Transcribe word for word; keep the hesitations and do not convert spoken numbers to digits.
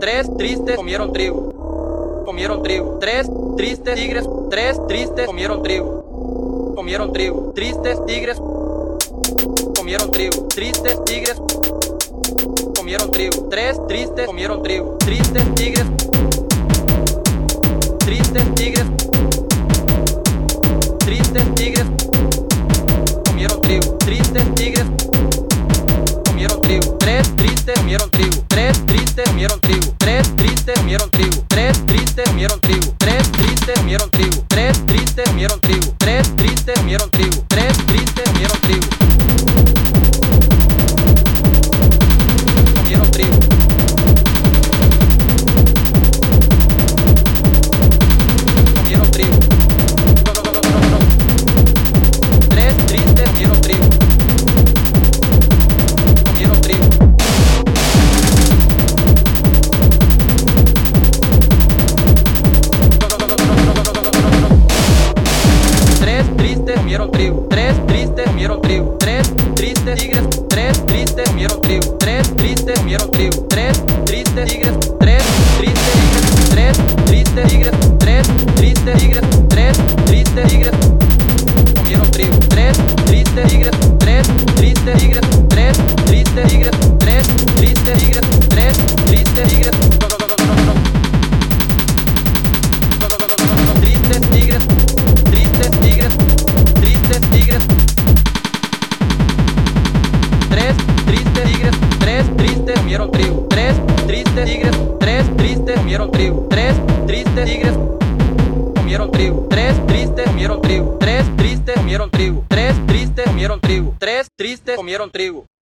Tres tristes comieron trigo. Comieron trigo. Tres tristes tigres. Tres tristes comieron trigo. Comieron trigo. Tristes tigres. Comieron trigo. Tristes tigres. Comieron trigo. Tres tristes comieron trigo. Tristes tigres. Tristes tigres. Tristes tigres. Comieron trigo. Tristes tigres. Comieron trigo. Tres tristes comieron trigo. Tres tristes comieron trigo. Tres tristes comieron trigo. Tres tristes comieron trigo. Tres tristes comieron trigo. Tres tristes comieron trigo. Tres tristes comieron trigo. Tres tristes comieron trigo. Comieron trigo. Comieron trigo. No, no, no, no, no, no. Tres tristes comieron trigo. Comieron trigo. Comieron trigo. Tres tristes comieron trigo. Tres tristes tigres. Tres tristes comieron trigo. Tres tristes comieron trigo. Tres tristes tigres. Tres tristes tigres. Tres tristes tigres. Tres tristes tigres. Tres tristes tigres. Comieron trigo. Tres tristes tigres. Tres tristes tigres. Tres tristes tigres. Tres tristes tigres. Tres tristes tigres. No, no, no, no, no, no. No, no, no, no, no, no. Tristes tigres. Tristes tigres. Tristes tigres. Tres tristes tigres. Tres tristes comieron trigo. Tres tristes tigres. Tres tristes comieron trigo. Tres tristes tigres. Comieron trigo. Tres tristes comieron trigo. Tres tristes comieron trigo. Tres tristes comieron trigo. Tres tristes comieron trigo.